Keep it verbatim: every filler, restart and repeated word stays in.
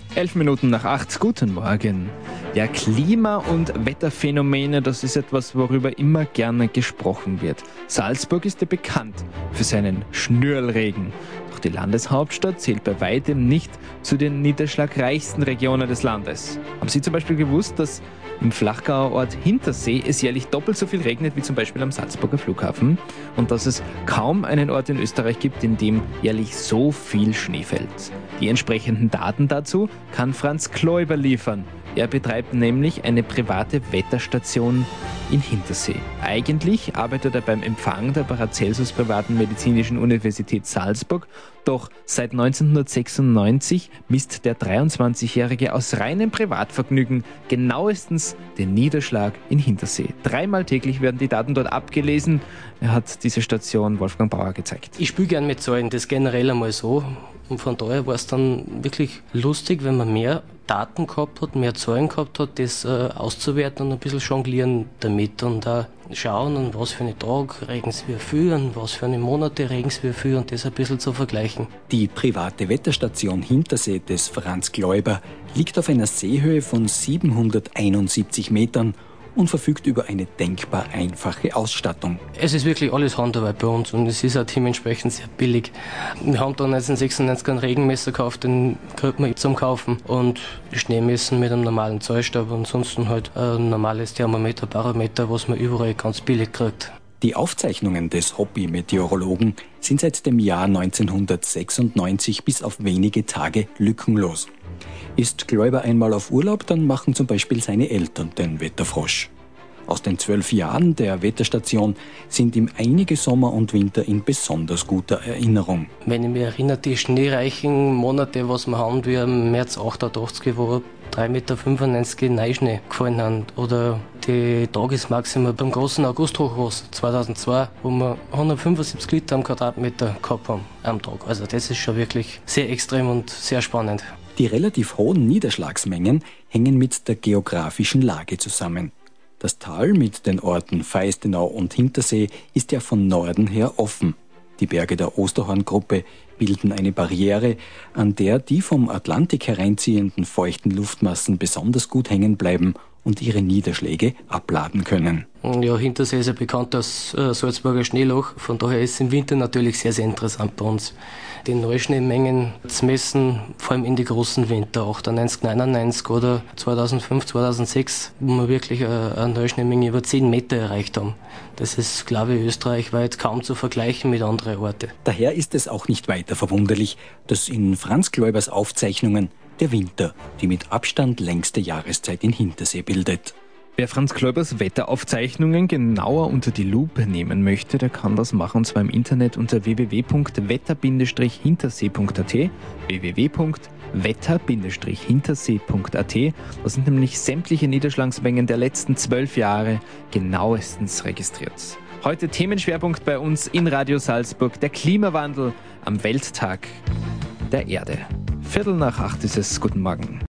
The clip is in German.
Elf Minuten nach acht, guten Morgen. Ja, Klima- und Wetterphänomene, das ist etwas, worüber immer gerne gesprochen wird. Salzburg ist ja bekannt für seinen Schnürlregen. Doch die Landeshauptstadt zählt bei weitem nicht zu den niederschlagreichsten Regionen des Landes. Haben Sie zum Beispiel gewusst, dass im Flachgauer Ort Hintersee es jährlich doppelt so viel regnet wie zum Beispiel am Salzburger Flughafen und dass es kaum einen Ort in Österreich gibt, in dem jährlich so viel Schnee fällt? Die entsprechenden Daten dazu kann Franz Kläuber liefern. Er betreibt nämlich eine private Wetterstation in Hintersee. Eigentlich arbeitet er beim Empfang der Paracelsus Privaten Medizinischen Universität Salzburg, doch seit neunzehnhundertsechsundneunzig misst der dreiundzwanzigjährige aus reinem Privatvergnügen genauestens den Niederschlag in Hintersee. Dreimal täglich werden die Daten dort abgelesen. Er hat diese Station Wolfgang Bauer gezeigt. Ich spiele gern mit Zahlen, das generell einmal so. Und von daher war es dann wirklich lustig, wenn man mehr Daten gehabt hat, mehr Zahlen gehabt hat, das äh, auszuwerten und ein bisschen jonglieren damit und da äh, schauen, an was für einen Tag regen wir viel, an was für eine Monate regen wir viel und das ein bisschen zu vergleichen. Die private Wetterstation Hintersee des Franz Kläuber liegt auf einer Seehöhe von siebenhunderteinundsiebzig Metern und verfügt über eine denkbar einfache Ausstattung. Es ist wirklich alles Handarbeit bei uns und es ist auch dementsprechend sehr billig. Wir haben da neunzehnhundertsechsundneunzig einen Regenmesser gekauft, den kriegt man zum Kaufen und Schneemessen mit einem normalen Zollstab und ansonsten halt ein normales Thermometer, Barometer, was man überall ganz billig kriegt. Die Aufzeichnungen des Hobby-Meteorologen sind seit dem Jahr neunzehnhundertsechsundneunzig bis auf wenige Tage lückenlos. Ist Kläuber einmal auf Urlaub, dann machen zum Beispiel seine Eltern den Wetterfrosch. Aus den zwölf Jahren der Wetterstation sind ihm einige Sommer und Winter in besonders guter Erinnerung. Wenn ich mich erinnere, die schneereichen Monate, was wir haben, wie im März achtundachtzig, wo drei Komma fünfundneunzig Meter Neuschnee gefallen haben. Oder die Tagesmaxima beim großen Augusthochwasser zweitausendzwei, wo wir hundertfünfundsiebzig Liter am Quadratmeter gehabt haben am Tag. Also das ist schon wirklich sehr extrem und sehr spannend. Die relativ hohen Niederschlagsmengen hängen mit der geografischen Lage zusammen. Das Tal mit den Orten Feistenau und Hintersee ist ja von Norden her offen. Die Berge der Osterhorngruppe bilden eine Barriere, an der die vom Atlantik hereinziehenden feuchten Luftmassen besonders gut hängen bleiben und ihre Niederschläge abladen können. Ja, Hintersee ist ja bekannt als äh, Salzburger Schneeloch, von daher ist es im Winter natürlich sehr, sehr interessant bei uns. Die Neuschneemengen zu messen, vor allem in die großen Winter, achtundneunzig, neunundneunzig oder zweitausendfünf, zweitausendsechs, wo wir wirklich eine, eine Neuschneemenge über zehn Meter erreicht haben. Das ist, glaube ich, österreichweit kaum zu vergleichen mit anderen Orten. Daher ist es auch nicht weiter verwunderlich, dass in Franz Kläubers Aufzeichnungen der Winter die mit Abstand längste Jahreszeit in Hintersee bildet. Wer Franz Kläubers Wetteraufzeichnungen genauer unter die Lupe nehmen möchte, der kann das machen, und zwar im Internet unter w w w punkt wetter Bindestrich hintersee punkt a t, w w w punkt wetter Bindestrich hintersee punkt a t. Da sind nämlich sämtliche Niederschlagsmengen der letzten zwölf Jahre genauestens registriert. Heute Themenschwerpunkt bei uns in Radio Salzburg, der Klimawandel am Welttag der Erde. Viertel nach acht ist es. Guten Morgen.